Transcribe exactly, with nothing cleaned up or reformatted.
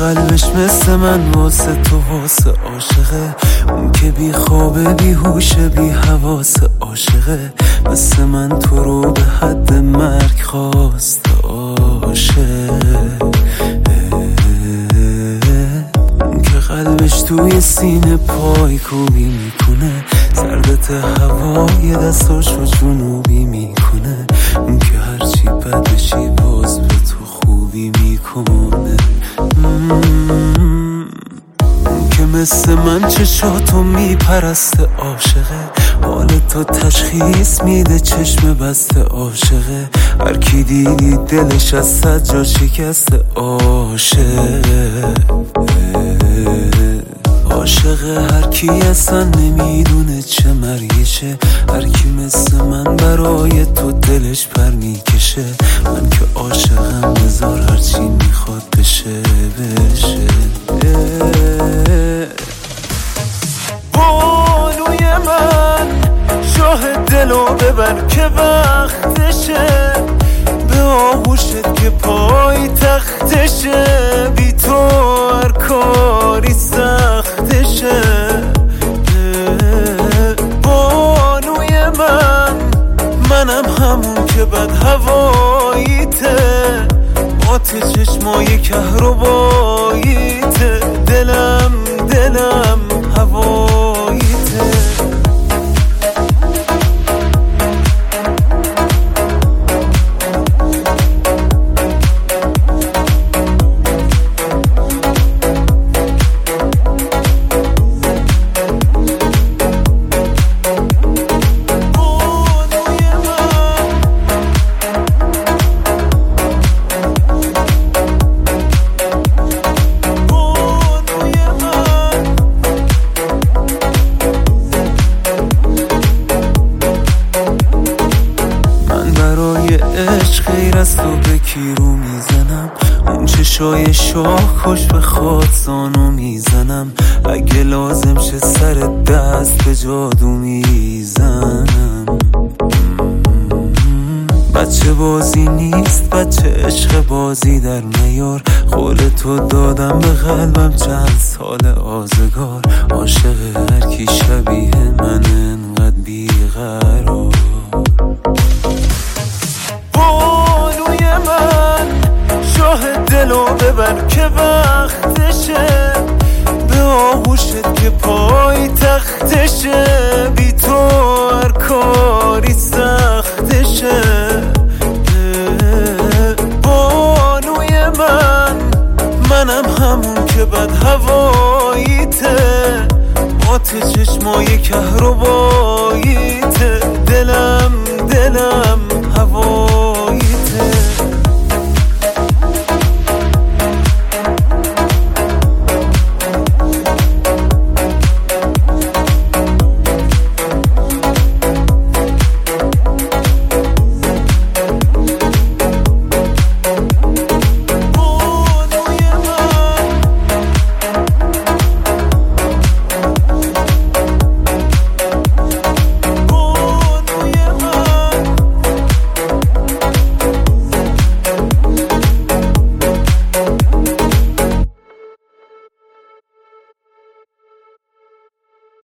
قلبش مثل من واسه تو واسه عاشقه، اون که بی خوابه بی هوشه بی حواسه عاشقه، مثل من تو رو به حد مرگ خواست عاشق، اون که قلبش توی سینه پای کوبی میکنه، سردت هوای دستاشو جنوبی میکنه، اون که هرچی بد بشی باز به تو خوبی میکنه، اون که مثل من چشاتو میپرسته عاشقه، حال تو تشخیص میده چشم بسته عاشقه، هر کی دیدی دلش از صد جا شکسته عاشقه، عاشقه هر کی اصلا نمیدونه چه مریشه، هر کی مثل من برای تو دلش پر میکشه، من که عاشقم بذار هرچی میخواد بشه بشه. بانوی من شاه دلو ببر که وقتشه، به آغوشت که پای تختشه، بی تو هر کاری سختشه. بانوی من منم همون که بد هواییته، آت چشمای کهرباییته، دلم دلم هواییته. عشق غیر از تو به کی رو میزنم، اون چشای شاه کش به خود زانو میزنم، اگه لازم شه سر دست به جادو میزنم. بچه بازی نیست بچه عشق بازی در نیار، قول تو دادم به قلبم چند سال آزگار، عاشق هر کی شبیه من انقدر بیقرار. بانوی من شاه دلو ببر که وقتشه، به آغوشت که پای تختشه، بی تو هر کاری سختشه. بانوی من منم همون که بد هواییته، آت چشمای کهرباییته، دلم دلم